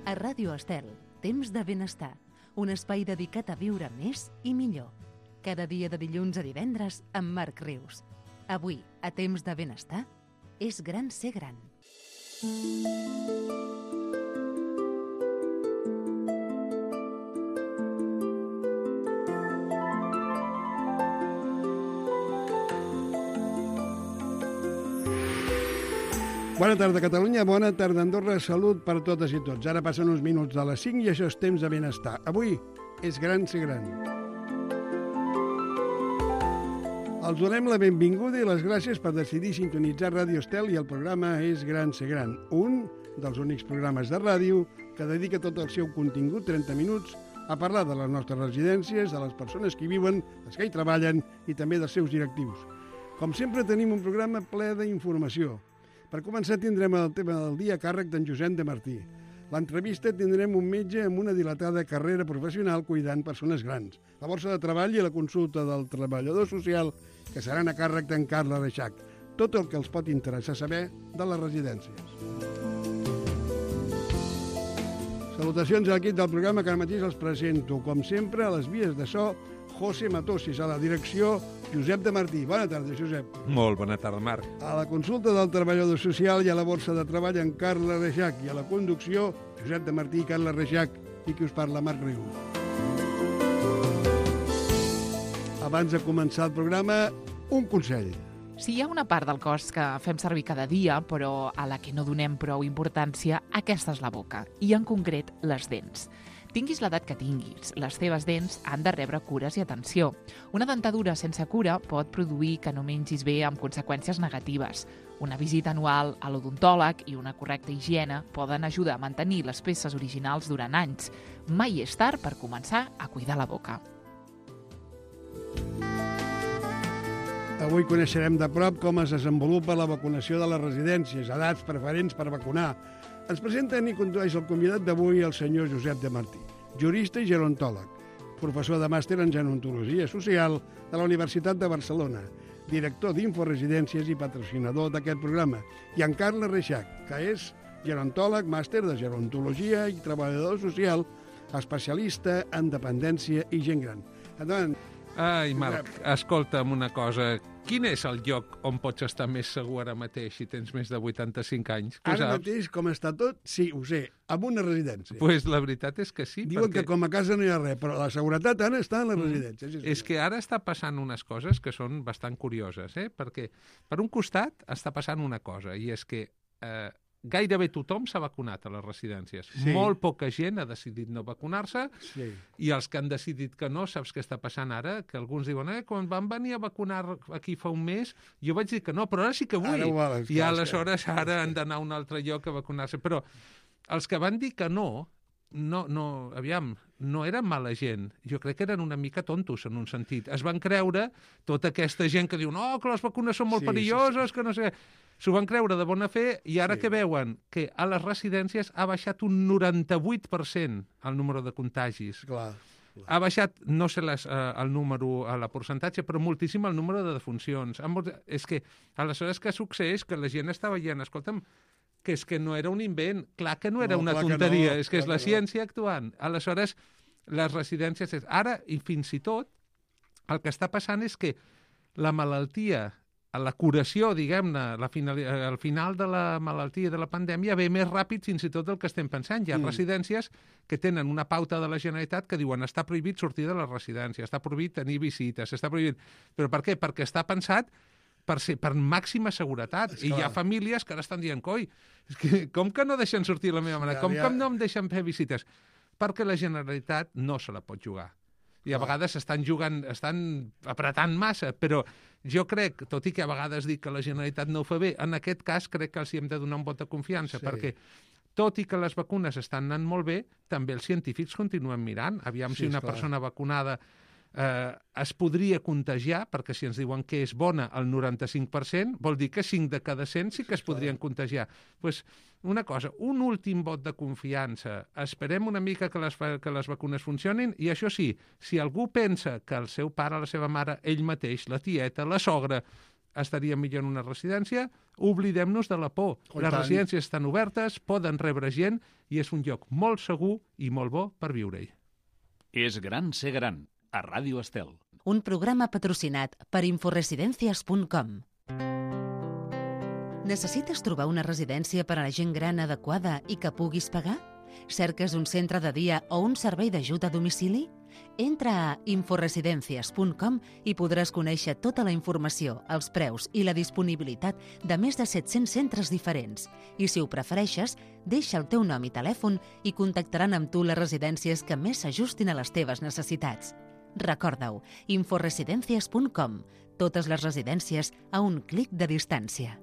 A Ràdio Estel, temps de benestar, un espai dedicat a viure més i millor. Cada dia de dilluns a divendres amb Marc Rius. Avui, a temps de benestar, és gran ser gran. Bona tarda, Catalunya. Bona tarda, Andorra. Salut per totes i tots. Ara passen uns minuts de les 5 i això és temps de benestar. Avui és gran ser gran. Els donem la benvinguda i les gràcies per decidir sintonitzar Ràdio Estel i el programa és Gran ser gran, un dels únics programes de ràdio que dedica tot el seu contingut, 30 minuts, a parlar de les nostres residències, de les persones que hi viuen, les que hi treballen i també dels seus directius. Com sempre, tenim un programa ple d'informació. Per començar, tindrem el tema del dia a càrrec d'en Josep de Martí. L'entrevista tindrem un metge amb una dilatada carrera professional cuidant persones grans. La borsa de treball i la consulta del treballador social, que seran a càrrec d'en Carles Reixac. Tot el que els pot interessar saber de les residències. Salutacions a l'equip del programa, que ara mateix els presento. Com sempre, a les vies de so, José Matossis, a la direcció, Josep de Martí. Bona tarda, Josep. Molt bona tarda, Marc. A la consulta del treballador social i a la borsa de treball en Carles Reixac i a la conducció, Josep de Martí i Carles Reixac, i qui us parla, Marc Rius. Abans de començar el programa, un consell. Si hi ha una part del cos que fem servir cada dia, però a la que no donem prou importància, aquesta és la boca, i en concret les dents. Tinguis l'edat que tinguis, les teves dents han de rebre cures i atenció. Una dentadura sense cura pot produir que no mengis bé amb conseqüències negatives. Una visita anual a l'odontòleg i una correcta higiene poden ajudar a mantenir les peces originals durant anys. Mai és tard per començar a cuidar la boca. Avui coneixerem de prop com es desenvolupa la vacunació de les residències, edats preferents per vacunar. Ens presenten i condueix el convidat d'avui el senyor Josep de Martí, jurista i gerontòleg, professor de màster en gerontologia social de la Universitat de Barcelona, director d'Inforesidències i patrocinador d'aquest programa, i en Carles Reixac, que és gerontòleg, màster de gerontologia i treballador social, especialista en dependència i gent gran. Endavant. Ai, Marc, escolta'm una cosa. Quin és el lloc on pots estar més segur ara mateix si tens més de 85 anys? Ara mateix, com està tot, sí, ho sé, amb una residència. Pues la veritat és que sí. Diuen que com a casa no hi ha res, però la seguretat ara està en les residències. És que ara està passant unes coses que són bastant curioses, perquè per un costat està passant una cosa, i és que gairebé tothom s'ha vacunat a les residències. Sí. Molt poca gent ha decidit no vacunar-se, sí. I els que han decidit que no, saps què està passant ara? Que alguns diuen, quan van venir a vacunar aquí fa un mes, jo vaig dir que no, però ara sí que vull. I aleshores ara han d'anar a un altre lloc a vacunar-se. Però els que van dir que no eren mala gent. Jo crec que eren una mica tontos, en un sentit. Es van creure tota aquesta gent que diu que les vacunes són molt perilloses, que no sé... S'ho van creure de bona fe i ara que veuen que a les residències ha baixat un 98% el número de contagis. Clar. Ha baixat, no sé el número, la percentatge, però moltíssim el número de defuncions. És que aleshores què succeeix? Que la gent està veient, escolta'm, que és que no era un invent, clar que no era una tonteria, és que és la ciència actuant. Aleshores, les residències... Ara, i fins i tot, el que està passant és que la malaltia... la curació, diguem-ne, al final de la malaltia de la pandèmia ve més ràpid fins i tot del que estem pensant. Hi ha residències que tenen una pauta de la Generalitat que diuen està prohibit sortir de la residència, està prohibit tenir visites, està prohibit... Però per què? Perquè està pensat per màxima seguretat. I hi ha famílies que ara estan dient, com que no deixen sortir la meva mare? Com que no em deixen fer visites? Perquè la Generalitat no se la pot jugar. I a vegades estan apretant massa, però jo crec, tot i que a vegades dic que la Generalitat no ho fa bé, en aquest cas crec que els hi hem de donar un vot de confiança, perquè tot i que les vacunes estan anant molt bé, també els científics continuen mirant. Aviam si una persona vacunada es podria contagiar, perquè si ens diuen que és bona el 95%, vol dir que 5 de cada 100 sí que es podrien contagiar. Doncs una cosa, un últim vot de confiança. Esperem una mica que les vacunes funcionin i això sí, si algú pensa que el seu pare, la seva mare, ell mateix, la tieta, la sogra, estaríem millor en una residència, oblidem-nos de la por. Les residències estan obertes, poden rebre gent i és un lloc molt segur i molt bo per viure-hi. És gran ser gran, a Ràdio Estel. Un programa patrocinat per inforesidencias.com. Necessites trobar una residència per a la gent gran adequada i que puguis pagar? Cerques un centre de dia o un servei d'ajut a domicili? Entra a inforesidencias.com i podràs conèixer tota la informació, els preus i la disponibilitat de més de 700 centres diferents. I si ho prefereixes, deixa el teu nom i telèfon i contactaran amb tu les residències que més s'ajustin a les teves necessitats. Recorda-ho, inforesidencias.com. Totes les residències a un clic de distància.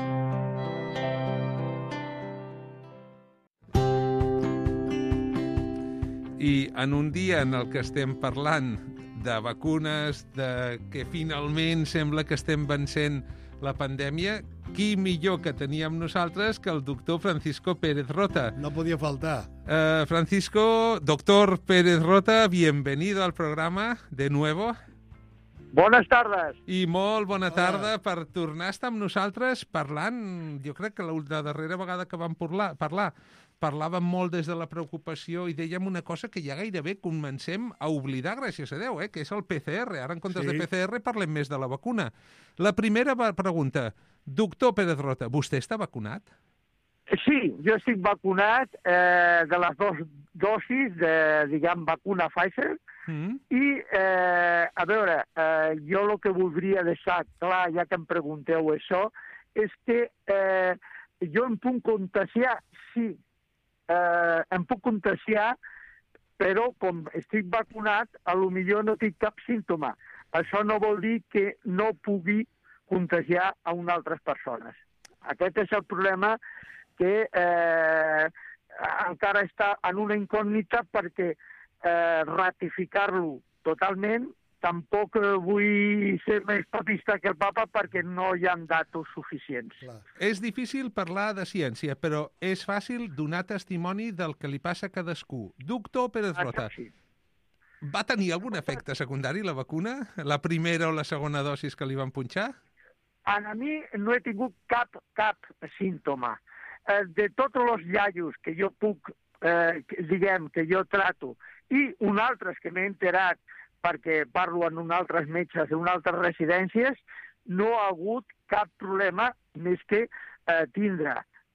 I en un dia en el que estem parlant de vacunes, de que finalment sembla que estem vencent la pandèmia, qui millor que teníem nosaltres que el doctor Francisco Pérez Rota. No podia faltar. Francisco, doctor Pérez Rota, bienvenido al programa de nuevo. Bones tardes. I molt bona tarda per tornar a estar amb nosaltres parlant. Jo crec que la darrera vegada que vam parlàvem molt des de la preocupació i dèiem una cosa que ja gairebé comencem a oblidar, gràcies a Déu, que és el PCR. Ara, en comptes de PCR, parlem més de la vacuna. La primera pregunta, doctor Pérez Rota, vostè està vacunat? Sí, jo estic vacunat de les 2 dosis de, vacuna Pfizer. I, a veure, jo el que voldria deixar clar, ja que em pregunteu això, és que jo em puc contagiar, sí, em puc contagiar, però com estic vacunat, potser no tinc cap símptoma. Això no vol dir que no pugui contagiar a unes altres persones. Aquest és el problema que encara està en una incògnita perquè ratificar-lo totalment tampoc vull ser més papista que el papa perquè no hi ha datos suficients. Clar. És difícil parlar de ciència, però és fàcil donar testimoni del que li passa a cadascú. Doctor Pérez Rota, va tenir algun efecte secundari la vacuna? La primera o la segona dosis que li van punxar? A mi no he tingut cap símptoma. De tots els iaios que jo puc, que jo trato, i un altres que m'he enterat perquè parlo amb uns altres metges en altres residències, no ha hagut cap problema més que tindre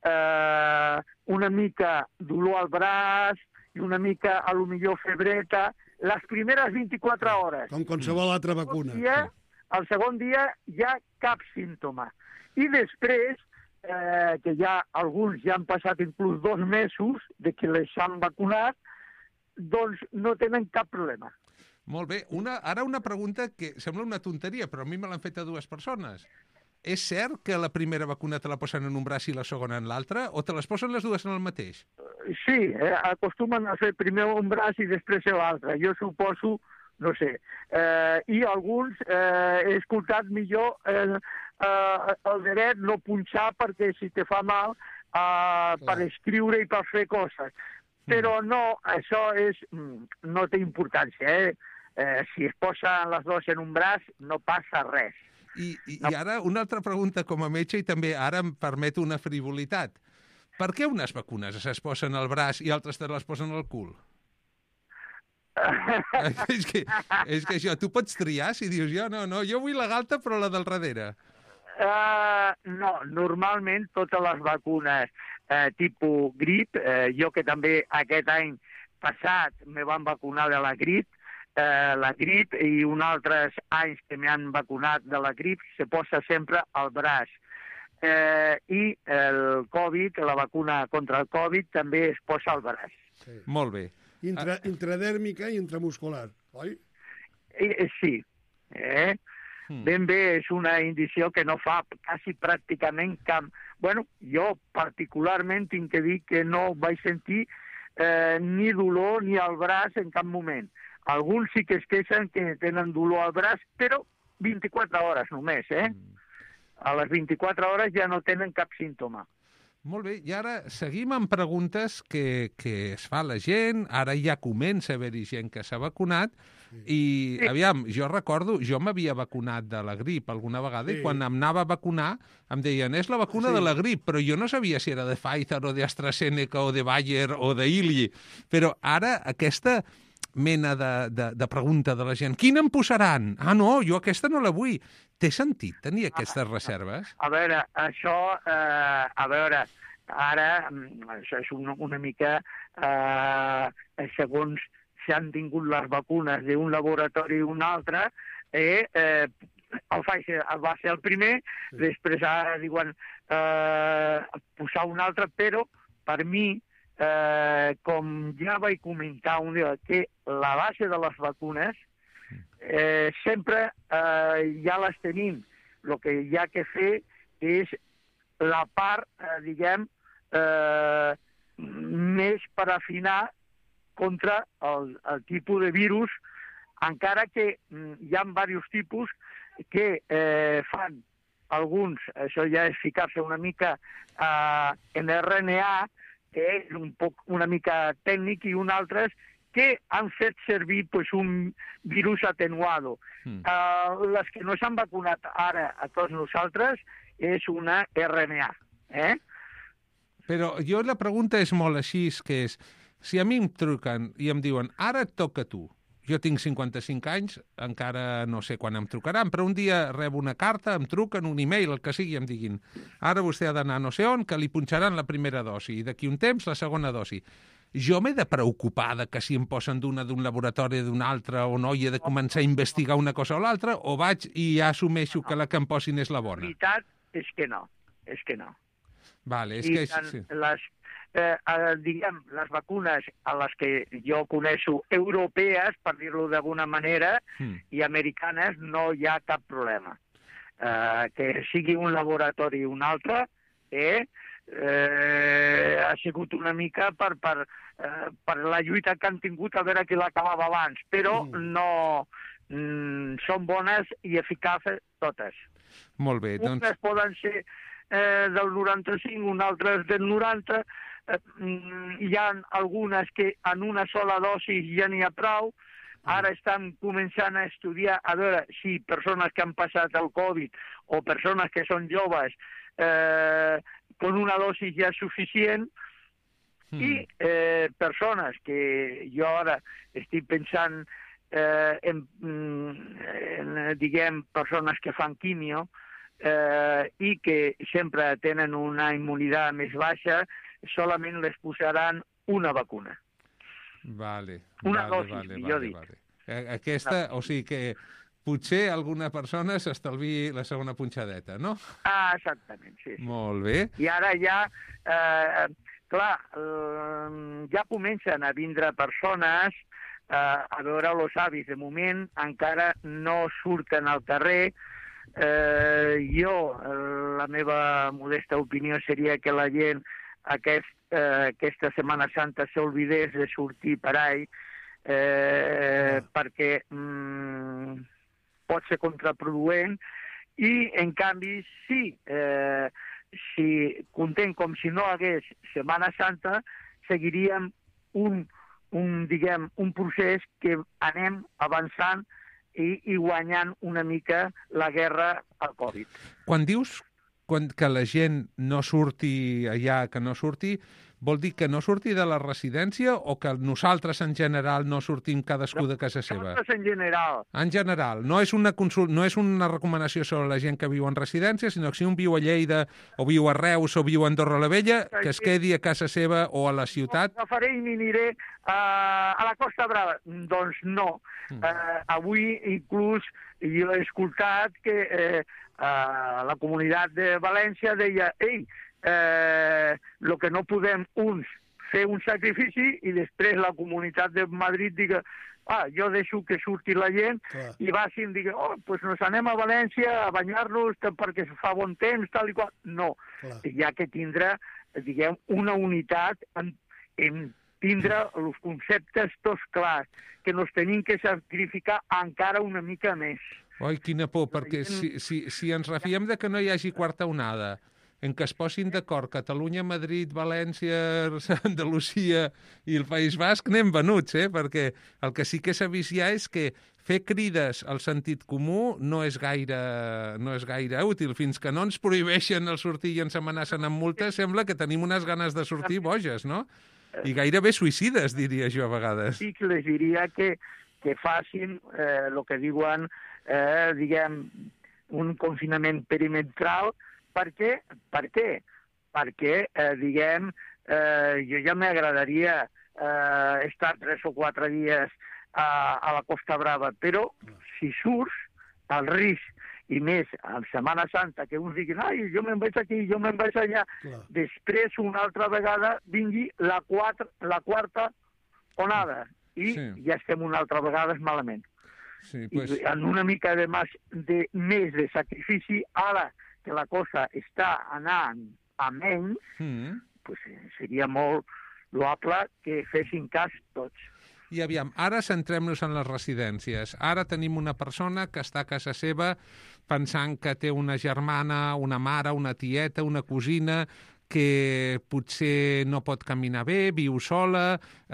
una mica dolor al braç i una mica, potser, febreta, les primeres 24 hores. Com qualsevol altra vacuna. El segon dia ja cap símptoma. I després, que ja alguns ja han passat inclús 2 mesos de que les han vacunat, doncs no tenen cap problema. Molt bé. Ara una pregunta que sembla una tonteria, però a mi me l'han fet a 2 persones. És cert que la primera vacuna te la posen en un braç i la segona en l'altre, o te les posen les dues en el mateix? Sí, acostumen a fer primer un braç i després l'altre. Jo suposo, no sé. I alguns he escoltat millor el dret no punxar perquè si te fa mal per escriure i per fer coses. Però no, això no té importància. Si es posen les dues en un braç, no passa res. I ara una altra pregunta com a metge, i també ara em permeto una frivolitat. Per què unes vacunes es posen al braç i altres te les posen al cul? És que això, tu pots triar si dius jo vull la galta però la del darrere. No, normalment totes les vacunes tipus grip, jo que també aquest any passat me van vacunar de la grip i uns altres anys que m'han vacunat de la grip se posa sempre al braç. I el Covid, la vacuna contra el Covid, també es posa al braç. Sí. Molt bé. Intradèrmica i intramuscular, oi? Sí. Ben bé és una indició que no fa quasi pràcticament cap... Bueno, jo particularment tinc que dir que no vaig sentir ni dolor ni al braç en cap moment. Alguns sí que es queixen que tenen dolor al braç, però 24 hores només, A les 24 hores ja no tenen cap símptoma. Molt bé, i ara seguim amb preguntes que es fa la gent, ara ja comença a haver-hi gent que s'ha vacunat, i aviam, jo recordo, jo m'havia vacunat de la grip alguna vegada, i quan em anava a vacunar em deien, és la vacuna de la grip, però jo no sabia si era de Pfizer o d'AstraZeneca o de Bayer o d'Illy, però ara aquesta mena de pregunta de la gent, quina em posaran? Ah, no, jo aquesta no la vull. Té sentit tenir aquestes reserves? A veure, això, ara, això és una mica, segons s'han tingut les vacunes d'un laboratori i un altre, el Pfizer va ser el primer, després ara diuen posar un altre, però per mi, com ja vaig comentar un dia, que la base de les vacunes sempre ja les tenim. El que hi ha que fer és la part, diguem, més per afinar contra el tipus de virus, encara que hi ha diversos tipus que fan alguns, això ja és ficar-se una mica en RNA, que és una mica tècnic, i un altres que han fet servir un virus atenuado. Les que no s'han vacunat ara a tots nosaltres és una RNA. Però jo la pregunta és molt així, que és, si a mi em truquen i em diuen, ara et toca a tu, jo tinc 55 anys, encara no sé quan em trucaran, però un dia rebo una carta, em truquen, un e-mail, el que sigui, em diguin, ara vostè ha d'anar no sé on, que li punxaran la primera dosi, i d'aquí un temps la segona dosi. Jo m'he de preocupar de que si em posen d'un laboratori d'un altre o no, i he de començar a investigar una cosa o l'altra, o vaig i ja assumeixo que la que em posin és la bona? La veritat és que no, Vale, és I que... sí. Diguem, les vacunes a les que jo coneixo europees, per dir-ho d'alguna manera, i americanes, no hi ha cap problema. Que sigui un laboratori o un altre, ha sigut una mica per la lluita que han tingut a veure qui l'acabava abans, però no són bones i eficaces totes. Molt bé, doncs... Unes poden ser del 95, un altre del 90, hi ha algunes que en una sola dosi ja n'hi ha prou. Ara estan començant a estudiar a veure si persones que han passat el Covid o persones que són joves con una dosi ja és suficient, i persones que jo ara estic pensant en diguem, persones que fan quimio i que sempre tenen una immunitat més baixa, solament les posaran una vacuna. Vale. Una dosis, millor dit. Aquesta, o sigui que potser alguna persona s'estalvi la segona punxadeta, no? Exactament, sí. Molt bé. I ara ja, clar, ja comencen a vindre persones a veure els avis. De moment encara no surten al carrer. La meva modesta opinió seria que la gent aquesta Setmana Santa s'oblidés de sortir per ahí, perquè pot ser contraproduent, i en canvi si contem com si no hagués Setmana Santa, seguiríem un procés que anem avançant i guanyant una mica la guerra al Covid. Quan dius que la gent no surti allà, que no surti, vol dir que no surti de la residència o que nosaltres en general no sortim cadascú de casa seva? Nosaltres en general. En general. No és una recomanació sobre la gent que viu en residència, sinó que si un viu a Lleida o viu a Reus o viu a Andorra la Vella, que es quedi a casa seva o a la ciutat. Agafaré i m'aniré a la Costa Brava. Doncs no. Avui inclús jo he escoltat que la comunitat de València deia el que no podem uns fer un sacrifici i després la comunitat de Madrid diga jo deixo que surti la gent. Clar. I vagin i diguin, doncs nos anem a València a banyar-nos perquè fa bon temps, tal i qual. No, clar. Hi ha que tindre, diguem, una unitat en tindre els conceptes tots clars, que nos tenim que sacrificar encara una mica més. Oi, quina por, perquè si ens refiem de que no hi hagi quarta onada, en què es posin d'acord Catalunya, Madrid, València, Andalusia i el País Basc, anem venuts, perquè el que sí que s'ha vist ja és que fer crides al sentit comú no és gaire útil. Fins que no ens prohibeixen el sortir i ens amenacen amb multes, sembla que tenim unes ganes de sortir boges, no? I gairebé suïcides, diria jo, a vegades. Sí que les diria que facin el que diuen, diguem, un confinament perimetral. Per què? Perquè, diguem, jo ja m'agradaria estar 3 o 4 dies a la Costa Brava, però si surts, el risc, i més en Setmana Santa, que uns diguin, ai, jo me'n vaig aquí, jo me'n vaig allà, després una altra vegada vingui la quarta onada, i ja estem una altra vegada malament. Sí, pues... I en una mica més de sacrifici, ara que la cosa està anant a menys, pues seria molt loable que fessin cas tots. I aviam, ara centrem-nos en les residències. Ara tenim una persona que està a casa seva pensant que té una germana, una mare, una tieta, una cosina, que potser no pot caminar bé, viu sola,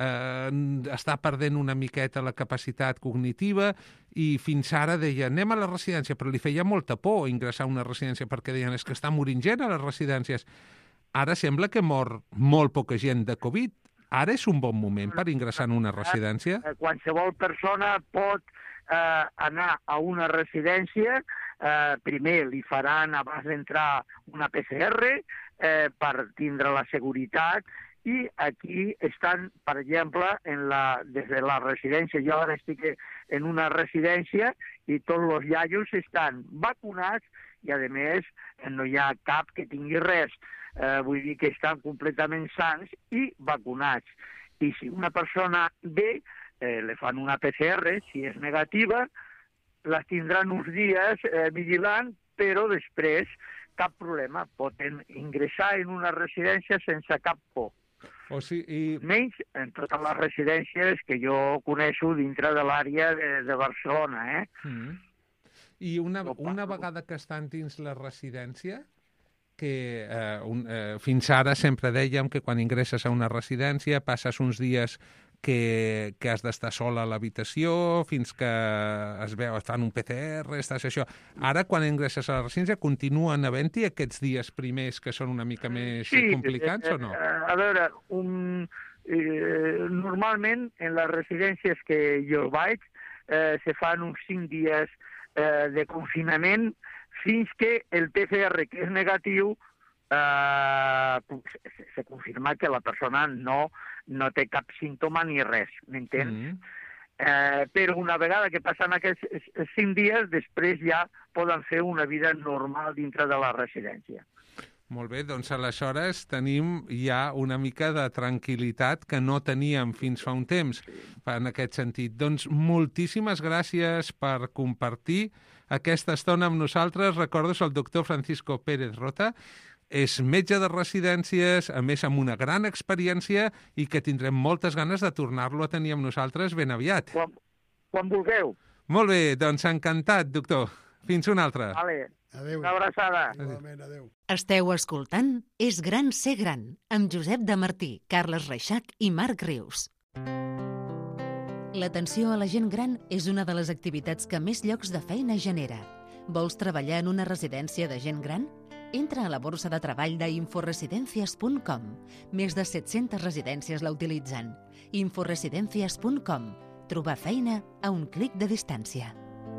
està perdent una miqueta la capacitat cognitiva, i fins ara deia, anem a la residència, però li feia molta por ingressar a una residència, perquè deien, és que està morint gent a les residències. Ara sembla que mor molt poca gent de Covid. Ara és un bon moment per ingressar en una residència? Qualsevol persona pot anar a una residència, primer li faran abans d'entrar una PCR per tindre la seguretat, i aquí estan, per exemple, des de la residència, jo ara estic en una residència i tots els iaios estan vacunats i, a més, no hi ha cap que tingui res. Vull dir que estan completament sans i vacunats. I si una persona ve, le fan una PCR, si és negativa, les tindran uns dies vigilant, però després cap problema. Poden ingressar en una residència sense cap por. Menys en totes les residències que jo coneixo dintre de l'àrea de Barcelona. I una vegada que estan dins la residència, que fins ara sempre dèiem que quan ingresses a una residència passes uns dies que has d'estar sola a l'habitació fins que es veu, et fan un PCR, estàs això. Ara, quan ingresses a la residència, continuen havent-hi aquests dies primers que són una mica més complicats o no? A veure, normalment en les residències que jo vaig se fan uns 5 dies de confinament fins que el PCR, que és negatiu, se confirma que la persona no té cap símptoma ni res, m'entens? Però una vegada que passen aquests 5 dies, després ja poden fer una vida normal dintre de la residència. Molt bé, doncs aleshores tenim ja una mica de tranquil·litat que no teníem fins fa un temps, en aquest sentit. Doncs moltíssimes gràcies per compartir aquesta estona amb nosaltres. Recordo, el doctor Francisco Pérez Rota, és metge de residències, a més amb una gran experiència, i que tindrem moltes ganes de tornar-lo a tenir amb nosaltres ben aviat. Quan vulgueu. Molt bé, doncs encantat, doctor. Fins una altra. Vale. Adéu. Una abraçada. Adéu. Esteu escoltant És gran ser gran, amb Josep de Martí, Carles Reixac i Marc Rius. L'atenció a la gent gran és una de les activitats que més llocs de feina genera. Vols treballar en una residència de gent gran? Entra a la borsa de treball d'inforesidencias.com. Més de 700 residències la utilitzen. Inforesidencias.com. Trobar feina a un clic de distància.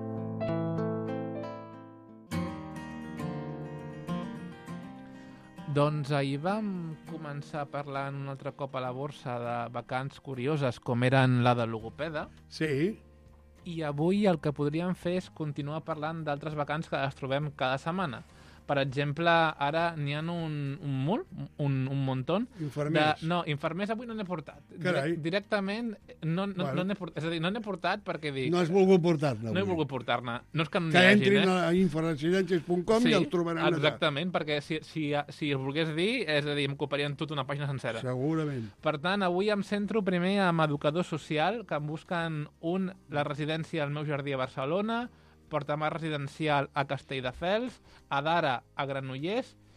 Doncs ahir vam començar parlant un altre cop a la borsa de vacants curioses, com eren la de logopeda. Sí. I avui el que podríem fer és continuar parlant d'altres vacants que les trobem cada setmana. Per exemple, ara n'hi ha un muntó. Infermers. No, infermers avui no n'he portat. Carai. Directament no n'he portat. És a dir, no n'he portat perquè dic... No has volgut portar-ne. No he volgut portar-ne. No és que no n'hi que hagin, entrin a inforesidencias.com i el trobaran allà. Exactament, perquè si es volgués dir, és a dir, em coparien tota una pàgina sencera. Segurament. Per tant, avui em centro primer amb educador social, que em busquen la residència al meu jardí a Barcelona, portamar residencial a Castelldefels, a Dara a Granollers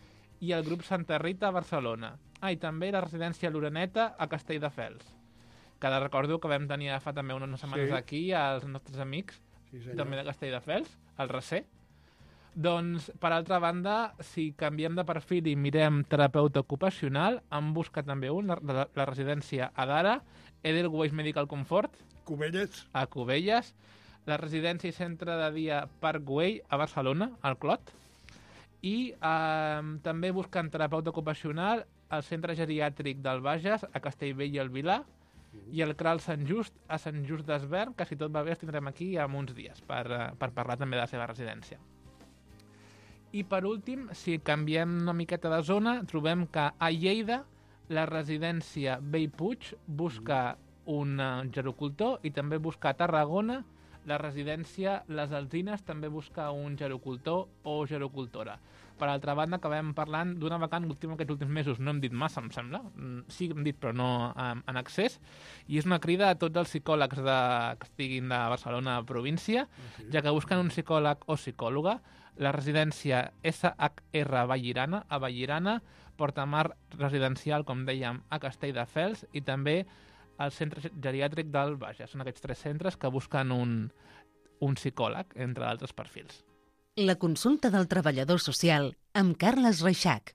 i el grup Santa Rita a Barcelona. I també la residència L'Oreneta a Castelldefels, que ara recordo que vam tenir fa també unes setmanes aquí als nostres amics, també de Castelldefels, al Recer. Doncs, per altra banda, si canviem de perfil i mirem terapeuta ocupacional, hem buscat també la residència Adara, Edelweiss Medical Comfort, Cubelles. a Cubelles, la residència i centre de dia Parkway a Barcelona, al Clot, i també buscant terapeuta ocupacional al centre geriàtric del Bages, a Castellbell i el Vilar, i el CRAL Sant Just a Sant Just d'Esvern, que si tot va bé els tindrem aquí en uns dies per parlar també de la seva residència. I per últim, si canviem una miqueta de zona, trobem que a Lleida la residència Bellpuig busca un gerocultor i també busca a Tarragona la residència Les Alzines també busca un gerocultor o gerocultora. Per altra banda, acabem parlant d'una vacant última aquests últims mesos. No hem dit massa, em sembla. Sí que hem dit, però no en accés. I és una crida a tots els psicòlegs que estiguin de Barcelona província, ja que busquen un psicòleg o psicòloga. La residència SHR Vallirana, a Vallirana, Portamar Residencial, com dèiem, a Castelldefels, i també el centre geriàtric del Bages. Són aquests 3 centres que busquen un psicòleg, entre altres perfils. La consulta del treballador social amb Carles Reixac.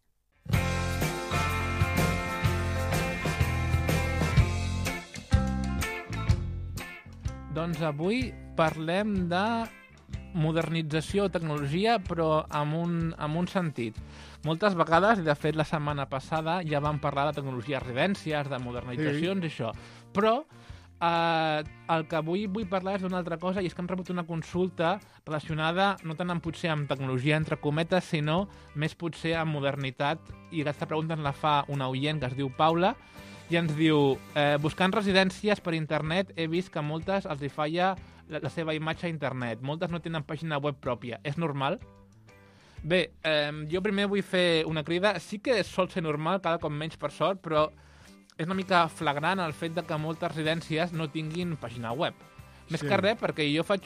Doncs avui parlem de modernització o tecnologia, però amb un sentit. Moltes vegades, i de fet la setmana passada ja vam parlar de tecnologia a residències, de modernitzacions i això, però el que avui vull parlar és d'una altra cosa, i és que hem rebut una consulta relacionada no tant potser amb tecnologia entre cometes, sinó més potser amb modernitat, i aquesta pregunta ens la fa una oient que es diu Paula, i ens diu, buscant residències per internet he vist que moltes els hi falla la seva imatge a internet, moltes no tenen pàgina web pròpia, és normal? Bé, jo primer vull fer una crida, sí que sol ser normal, cada cop menys per sort, però és una mica flagrant el fet de que moltes residències no tinguin pàgina web. Més que res perquè jo faig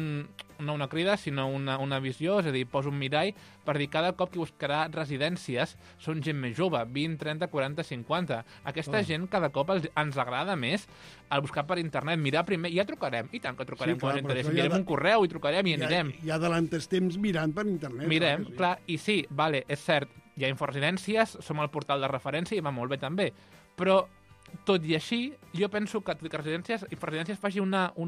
no una crida, sinó una visió, és a dir, poso un mirall per dir cada cop que buscarà residències són gent més jove, 20, 30, 40, 50. Aquesta gent cada cop ens agrada més al buscar per internet. Mirar primer, ja trucarem, i tant que trucarem quan ens interessi. Enviarem un correu i trucarem i anirem. Ja adelantes temps mirant per internet. Mirem, clar, i sí, vale, és cert, hi ha inforesidències, som el portal de referència i va molt bé també, però tot i així, jo penso que residències faci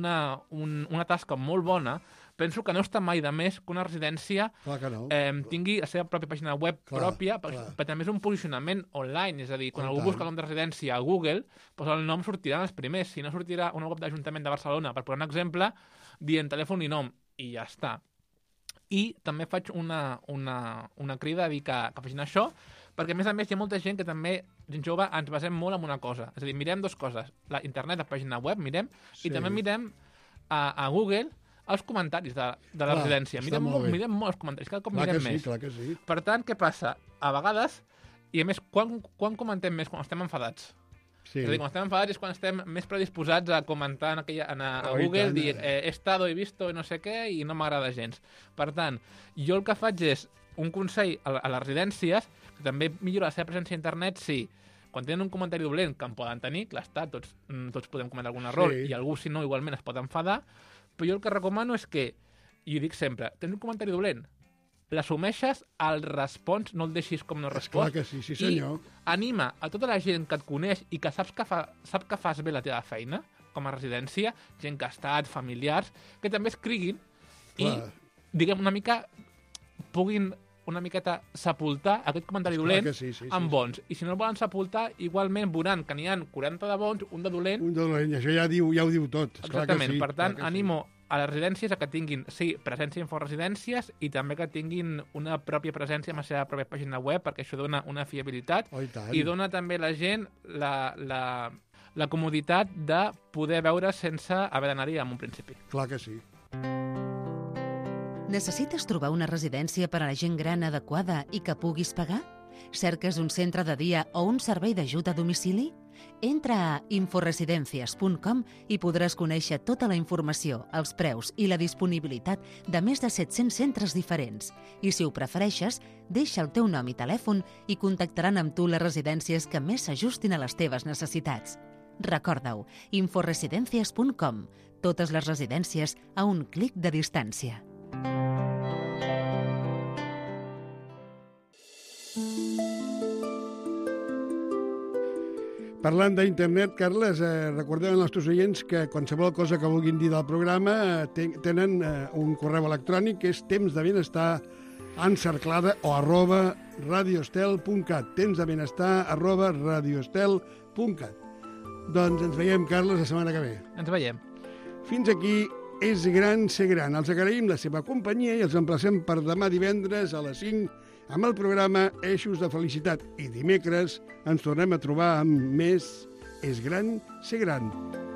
una tasca molt bona. Penso que no està mai de més que una residència tingui la seva pròpia pàgina web pròpia, però també és un posicionament online, és a dir, quan algú busca el nom de residència a Google, doncs el nom sortirà els primers. Si no sortirà una web d'Ajuntament de Barcelona, per posar un exemple, dient telèfon i nom, i ja està. I també faig una crida a dir que facin això, perquè a més hi ha molta gent que també, gent jove, ens basem molt en una cosa. És a dir, mirem 2 coses. La internet, la pàgina web, mirem, i també mirem a Google els comentaris de la residència. Mirem molt els comentaris, cada cop mirem més. Clar que sí. Per tant, què passa? A vegades, i a més, quan comentem més? Quan estem enfadats. Sí. És a dir, quan estem enfadats és quan estem més predisposats a comentar a Google, dir he estado, he visto, no sé què, i no m'agrada gens. Per tant, jo el que faig és un consell a les residències, que també millora la seva presència a internet, sí. Quan tenen un comentari dolent, que en poden tenir, clar està, tots podem cometre algun error, i algú, si no, igualment es pot enfadar, però jo el que recomano és que, i ho dic sempre, tens un comentari dolent, l'assumeixes, el respons, no el deixis com no respons. Clar que sí, sí senyor. I anima a tota la gent que et coneix i que sap que fas bé la teva feina, com a residència, gent que ha estat, familiars, que també escriguin i, diguem, una mica puguin una miqueta sepultar aquest comentari dolent amb bons. I si no el volen sepultar, igualment veuran que n'hi ha 40 de bons, un de dolent. Un de dolent, i això ja ho diu tot. Exactament, per tant, animo a les residències a que tinguin, sí, presència a Inforesidències i també que tinguin una pròpia presència amb la seva pròpia pàgina web, perquè això dona una fiabilitat i dona també a la gent la comoditat de poder veure sense haver d'anar-hi en un principi. Clar que sí. Necessites trobar una residència per a la gent gran adequada i que puguis pagar? Cerques un centre de dia o un servei d'ajut a domicili? Entra a inforesidencias.com i podràs conèixer tota la informació, els preus i la disponibilitat de més de 700 centres diferents. I si ho prefereixes, deixa el teu nom i telèfon i contactaran amb tu les residències que més s'ajustin a les teves necessitats. Recorda-ho, inforesidencias.com. Totes les residències a un clic de distància. Parlant d'internet, Carles, recordem als nostres oients que qualsevol cosa que vulguin dir del programa tenen un correu electrònic que és temsdebenestar@radiostel.cat temsdebenestar@radiostel.cat. Doncs ens veiem, Carles, la setmana que ve. Ens veiem. Fins aquí És gran ser gran. Els agraïm la seva companyia i els emplacem per demà divendres a les 5 amb el programa Eixos de Felicitat. I dimecres ens tornem a trobar amb més És gran ser gran.